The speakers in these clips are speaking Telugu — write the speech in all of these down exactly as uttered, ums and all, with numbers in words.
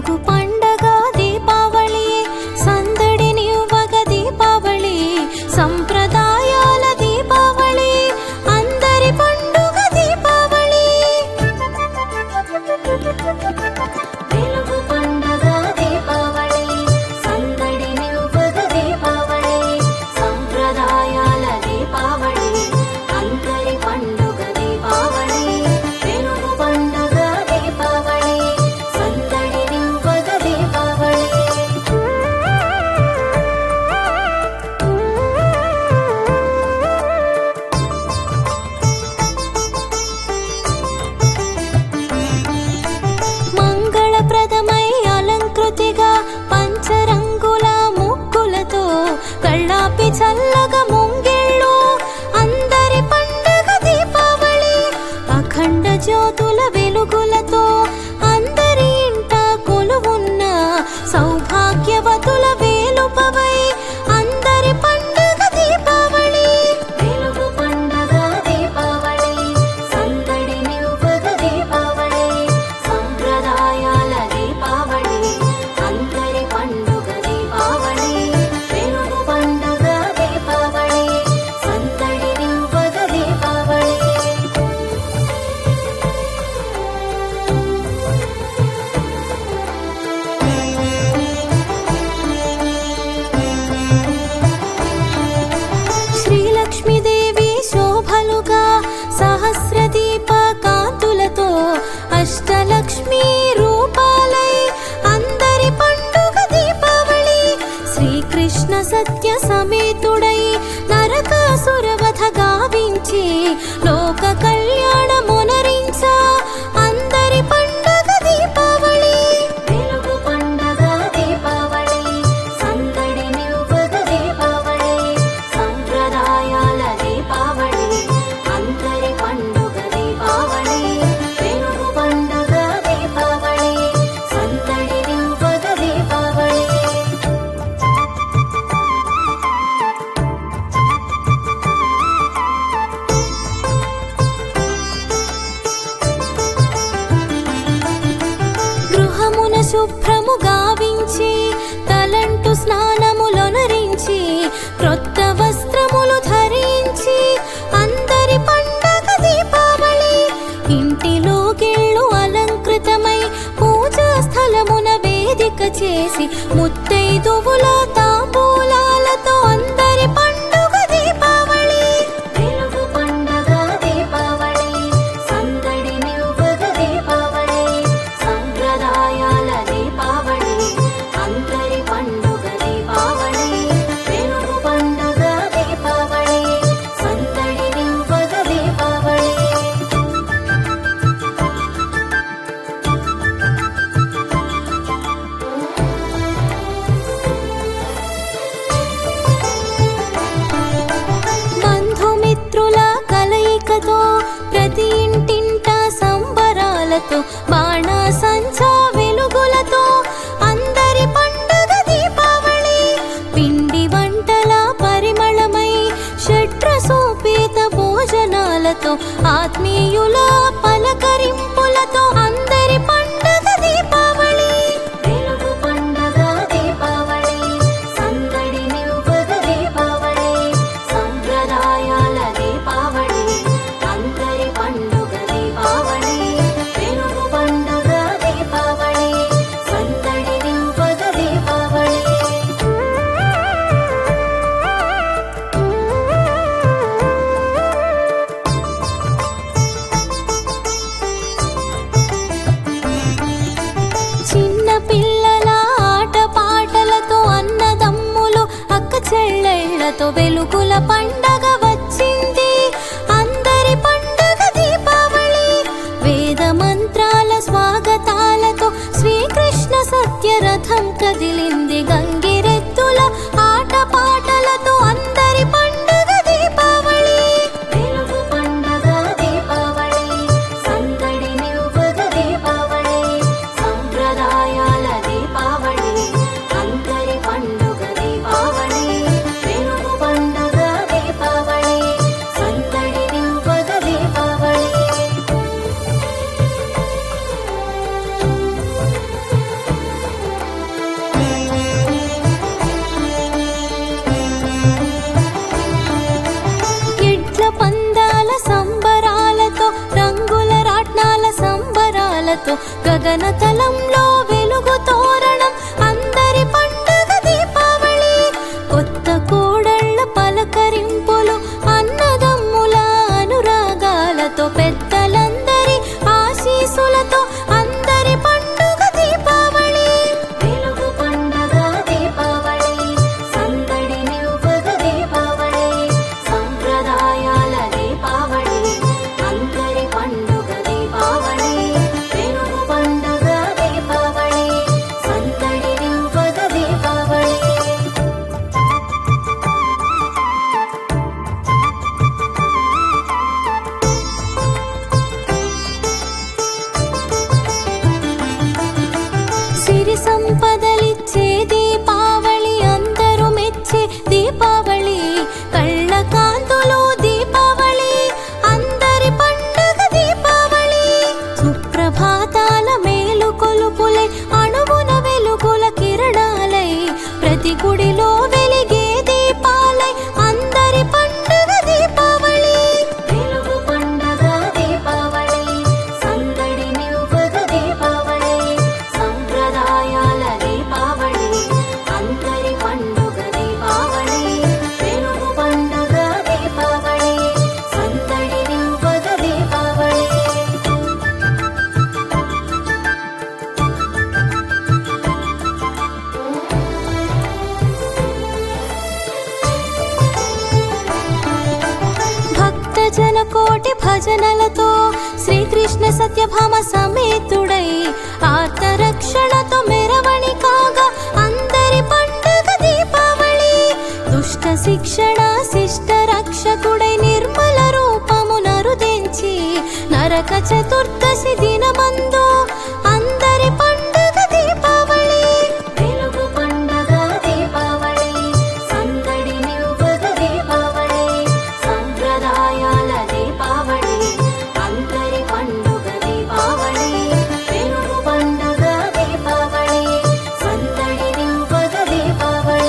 వెలుగు పండగ దీపావళి, సందడినివ్వగ దీపావళి, సంప్రదాయాల దీపావళి, అందరి పండుగ దీపావళి. వెలుగు పండగ దీపావళి, సందడినివ్వగ దీపావళి, సంప్రదాయాల దీపావళి, అందరి పండుగ దీపావళి. వెలుగు పండగ దీపావళి, సందడినివ్వగ దీపావళి. మంగళప్రదమై అలంకృతిగా పంచరంగుల ముగ్గులతో కళ్ళాపి చల్లగా ముంగిళ్ళు, అందరి పండుగ దీపావళి. అఖండ జ్యోతుల వెలుగులతో అందరి ఇంట కొలువున్న సౌభాగ్యవతుల వేలుపవై, అందరి పండుగ దీపావళి. వెలుగు పండుగ దీపావళి, సందడినివ్వగ దీపావళి, సంప్రదాయాల దీపావళి, అందరి పండుగ దీపావళి. వెలుగు పండుగ దీపావళి, సందడినివ్వగ దీపావళి. శ్రీలక్ష్మీదేవి శోభలుగా సహస్రదీప కాంతులతో అష్టలక్ష్మీ రూపాలై, అందరి పండుగ దీపావళి. శ్రీకృష్ణ సత్య సమేతుడై నరకాసురవధ గావించి లోక కళ్యాణమునరించ, అందరి పండుగ దీపావళి. వెలుగు పండుగ దీపావళి, సందడినివ్వగ దీపావళి, సంప్రదాయాల దీపావళి, అందరి పండుగ దీపావళి. వెలుగు పండుగ దీపావళి, సందడినివ్వగ దీపావళి. గృహమున శుభ్రము గావించి తలంటు స్నానములొనరించి, క్రొత్త వస్త్రములు ధరించి, అందరి పండగ దీపావళి. ఇంటిలో గిళ్ళు అలంకృతమై పూజా స్థలమున వేదిక చేసి, ముత్తైదువుల తాంబూలాలతో అందరి పండుగ దీపావళి. వెలుగు పండుగ దీపావళి, సందడినివ్వగ దీపావళి, సంప్రదాయాల దీపావళి, అందరి పండుగ దీపావళి. వెలుగు పండుగ దీపావళి, సందడినివ్వగ దీపావళి. బంధుమిత్రుల కలయికతో ప్రతి ఇంటింట సంబరాలతో, బాణ సంచా వెలుగులతో, అందరి పండుగ దీపావళి. పిండి వంటల పరిమళమై షడ్రసోపేత భోజనాలతో, ఆత్మీయుల పలకరింపులతో, అందరి పండుగ దీపావళి. వెలుగు పండుగ దీపావళి, సందడినివ్వగ దీపావళి, సంప్రదాయాల దీపావళి, అందరి పండుగ దీపావళి. వెలుగు పండుగ దీపావళి, సందడినివ్వగ దీపావళి. చిన్న పిల్లల ఆట పాటలతో, అన్నదమ్ములు అక్క చెల్లెళ్లతో వెలుగుల పండగ వచ్చింది, అందరి పండగ దీపావళి. వేద మంత్రాల స్వాగతాలతో శ్రీకృష్ణ సత్యరథం కదిలింది, గంగిరెద్దుల ఆట పాటలతో, అందరి పండగ దీపావళి. వెలుగు పండగ దీపావళి, సందడినివ్వగ దీపావళి, సంప్రదాయాల దీపావళి, అందరి పండుగ దీపావళి. వెలుగు పండగ దీపావళి, సందడినివ్వగ దీపావళి. సిరి సంపదలిచ్చే దీపావళి, అందరూ మెచ్చే దీపావళి, కళ్ళ కాంతులు దీపావళి, అందరి పండుగ దీపావళి. సుప్రభాతాల మేలు కొలుపులై, అణువున వెలుగుల కిరణాలై, ప్రతి గుడిలో వెలిగే దీపాలై, అందరి పండుగ దీపావళి. వెలుగు పండుగ దీపావళి, సందడి నివ్వగ దీపావళి, సంప్రదాయాల దీపావళి, అందరి పండుగ దీపావళి. వెలుగు పండుగ దీపావళి, సందడి నివ్వగ దీపావళి. భక్తజన కోటి భజనలతో శ్రీకృష్ణ సత్యభామ సమేతుడై, ఆర్తరక్షణతో మెరవణి కాగా, అందరి పండుగ దీపావళి. దుష్ట శిక్షణ శిష్ట రక్షకుడై, నిర్మల రూపము నరుదెంచి, నరక చతుర్దశి దినమందు అందరి పండుగ దీపావళి. వెలుగు పండుగ దీపావళి, సందడి నివ్వగ దీపావళి, సంప్రదాయాల దీపావళి, అందరి పండుగ దీపావళి. వెలుగు పండుగ దీపావళి, సందడి నివ్వగ దీపావళి.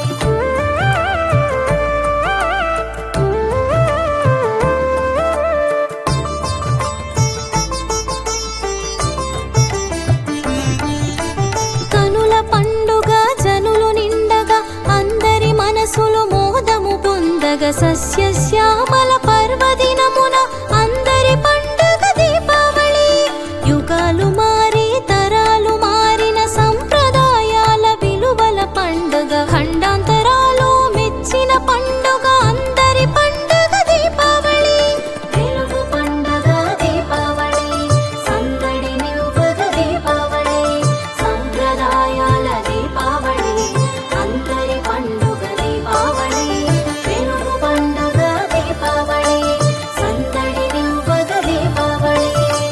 కనుల పండుగ జనులు నిండగా, అందరి మనసులు మోదము పొందగా, సస్యశ్యామల పర్వదినమున అందరి పండుగ దీపావళి. యుగాలు మారి తరాలు మారిన సంప్రదాయాల విలువల పండుగ, ఖండాంతరాలు మెచ్చిన పండుగ, అందరి పండుగ దీపావళి. వెలుగు పండుగ దీపావళి, సందడి నివ్వగ దీపావళి, సంప్రదాయాల దీపావళి, అందరి పండుగ దీపావళి. వెలుగు పండుగ దీపావళి, సందడి నివ్వగ దీపావళి.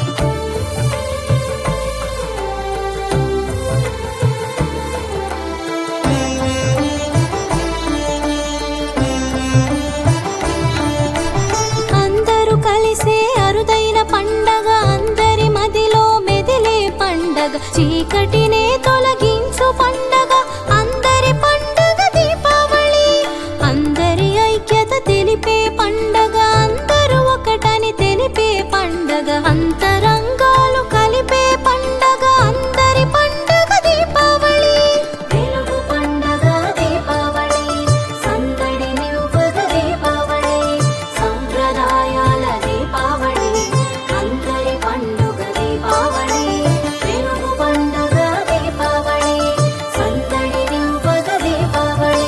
అందరూ కలిసే అరుదైన పండగ, అందరి మదిలో మెదిలే పండగ, చీకటినే తొలగించు పండగ, అందరి పండగ దీపావళి. అందరి ఐక్యత తెలిపే పండగ, అందరూ ఒకటని తెలిపే పండగ, అంతరంగాలు కలిపే పండగ, అందరి పండగ దీపావళి. వెలుగు పండగ దీపావళి, సందడి నివ్వగ దీపావళి, సంప్రదాయాల దీపావళి, అందరి పండుగ దీపావళి. వెలుగు పండుగ దీపావళి, సందడి నివ్వగ దీపావళి.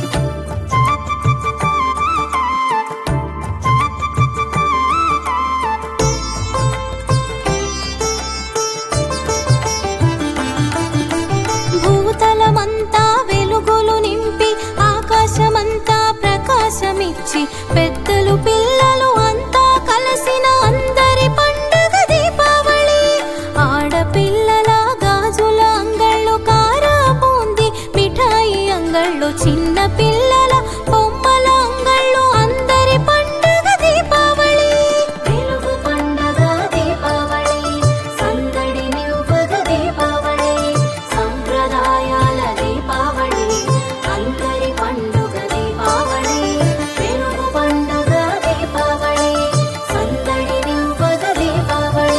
భూతలమంతా వెలుగులు నింపి, ఆకాశమంతా ప్రకాశమిచ్చి, పెద్దలు పిల్లలు అంతా కలిసిన అందరి పండుగ దీపావళి. ఆడపిల్లల గాజుల అంగళ్ళు, కారా బూంది మిఠాయి అంగళ్ళు, చిన్న పిల్లల బొమ్మల అంగళ్ళు, అందరి పండుగ దీపావళి. వెలుగు పండుగ దీపావళి, సందడి నివ్వగ దీపావళి, సంప్రదాయాల దీపావళి, అందరి పండుగ దీపావళి. వెలుగు పండుగ దీపావళి, సందడి నివ్వగ దీపావళి.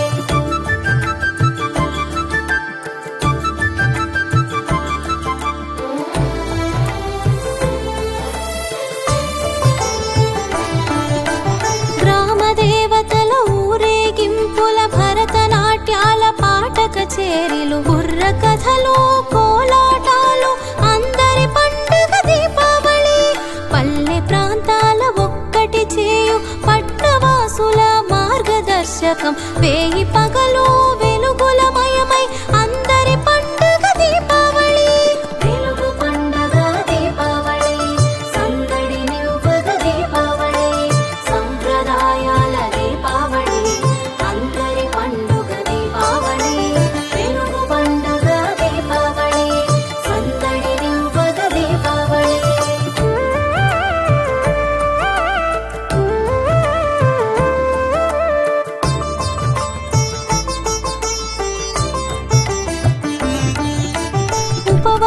గ్రామ దేవతల ఊరేగింపుల, భరతనాట్యాల పాట కచేరీలు, బుర్ర కథలు, కోలాటాలు, అందరి పండుగ దీపావళి. పల్లె ప్రాంతాల ఒక్కటి చేయు పట్టవాసుల మార్గదర్శకం, వేయి పగలు వెలుగులమయమై, అందరి పండుగ దీపావళి. వెలుగు పండుగ దీపావళి, సందడి నివ్వగ దీపావళి, సంప్రదాయాల దీపావళి, అందరి పండుగ దీపావళి. వెలుగు పండుగ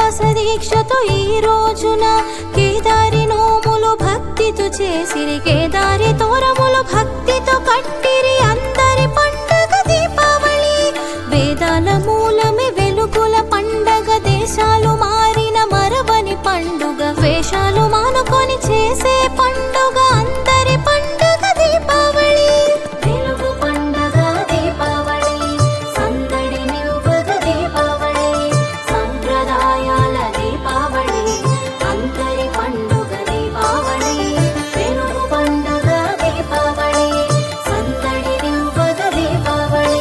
ఉపవాస దీక్షతో ఈ రోజున కేదారి నోములు భక్తితో చేసిరి, కేదారి తోరములు భక్తితో కట్టిరి, అందరి పండగ దీపావళి. వేదాల మూలమే వెలుగుల పండగ, దేశాలు మారిన మరవని పండుగ, వేషాలు మానుకొని చేసే పండుగ, అందరి పండుగ దీపావళి. వెలుగు పండగ దీపావళి, సందడి నివ్వగ దీపావళి, సంప్రదాయాల దీపావళి, అందరి పండుగ దీపావళి. వెలుగు పండగ దీపావళి, సందడి నివ్వగ దీపావళి.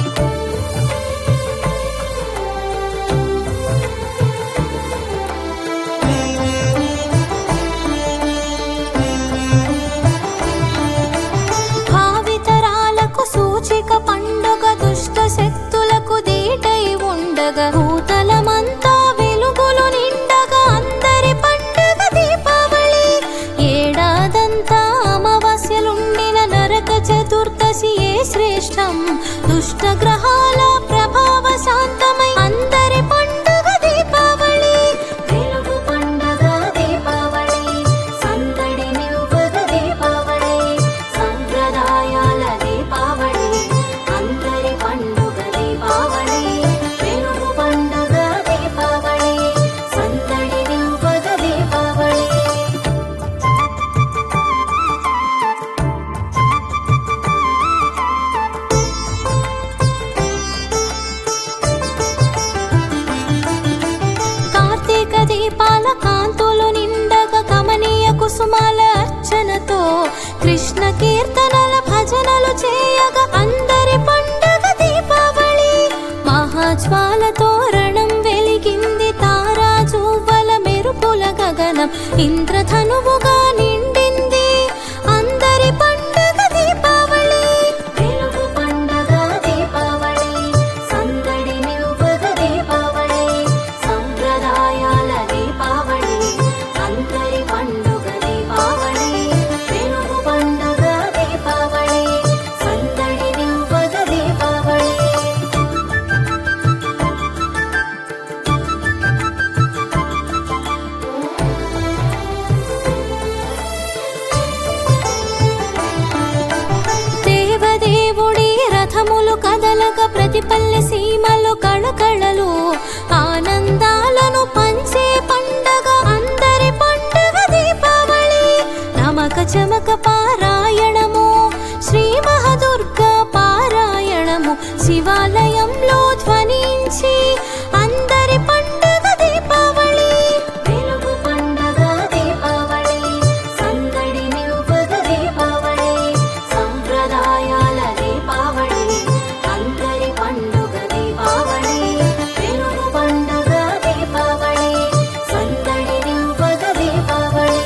భావితరాలకు సూచిక పండుగ, దుష్ట శక్తులకు దీటై ఉండగా, భూతలమంతా వెలుగులు నిండగా, అందరి పండుగ దీపావళి. ఏడాదంతా అమావాస్యలుండిన నరక చతుర్దశి ఏ శ్రేష్టం, దుష్ట గ్రహాల ప్రభావ శాంతమై అందరి పండుగ దీపావళి. వెలుగు పండుగ దీపావళి, సందడి నివ్వగ దీపావళి, సంప్రదాయాల దీపావళి, అందరి పండుగ దీపావళి. వెలుగు పండుగ దీపావళి, సందడి నివ్వగ దీపావళి. కార్తీక దీపాల కాంతులు నిండగా, కమనీయ కుసుమాల అర్చనతో, కృష్ణ కీర్తనల భజనలు చేయగా, అందరి పండగ దీపావళి. మహాజ్వాలతో రణం వెలిగింది, తారా జువ్వల మెరుపుల గగనం, ఇంద్రధనువుగా నిండింది, అందరి పండగ దీపావళి. వెలుగు పండగ దీపావళి, సందడి నివ్వగ దీపావళి, సంప్రదాయాల దీపావళి, అందరి పండుగ దీపావళి. వెలుగు పండగ దీపావళి, సందడి నివ్వగ దీపావళి. దేవదేవుడి రథములు కదలక, ప్రతి పల్లె సీమలు కళకళలు, ఆనందాలను పంచే పండగ, అందరి పండగ దీపావళి. నమక చమక పారాయణము, శ్రీ మహాదుర్గ పారాయణము, శివాలయంలో ధ్వనించి, అందరి పండగ దీపావళి. వెలుగు పండగ దీపావళి, సందడి నివ్వగ దీపావళి, సంప్రదాయాల దీపావళి, అందరి పండుగ దీపావళి. వెలుగు పండగ దీపావళి, సందడి నివ్వగ దీపావళి.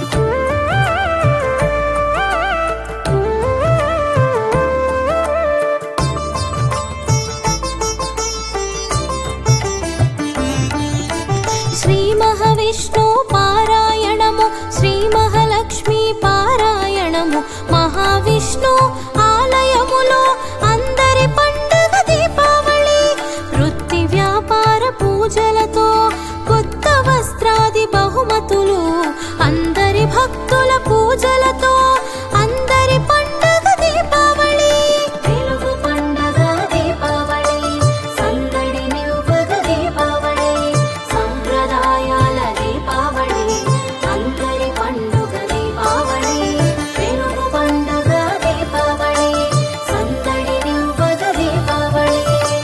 శ్రీ మహావిష్ణు పారాయణము, శ్రీ మహాలక్ష్మి పారాయణము, మహావిష్ణు ఆలయములో అందరి పండగ దీపావళి. వృత్తి వ్యాపార పూజలతో, కొత్త వస్త్రాది బహుమతులు, అందరి భక్తుల పూజలతో, అందరి పండగ దీపావళి. వెలుగు పండగ దీపావళి, సందడి నివ్వగ దీపావళి, సంప్రదాయాల దీపావళి, అందరి పండుగ దీపావళి. వెలుగు పండగ దీపావళి, సందడి నివ్వగ దీపావళి.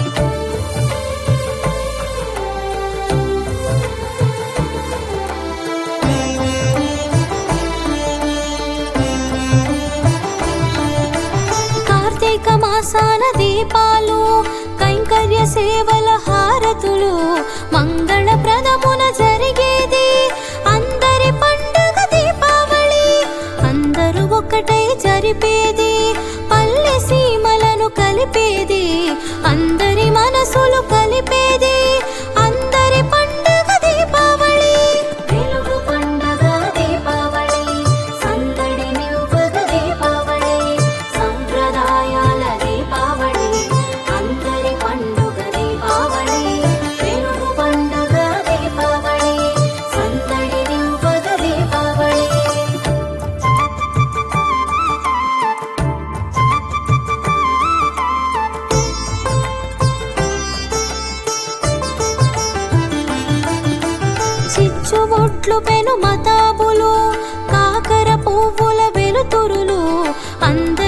కార్తీక మాసాన దీపాలు, కైంకర్య సేవల హారతులు, మంగళప్రదమున జరిగేది, అందరి పండగ దీపావళి. అందరూ ఒకటై జరిపేది, పల్లె సీమలను కలిపేది, అందరి మనసులు కలిపేది, అందరి పండగ దీపావళి. వెలుగు పండగ దీపావళి, సందడి నివ్వగ దీపావళి, సంప్రదాయాల దీపావళి, ఒట్లు పెను మతాబులు కాకర పువ్వుల వెలుతురులు అంద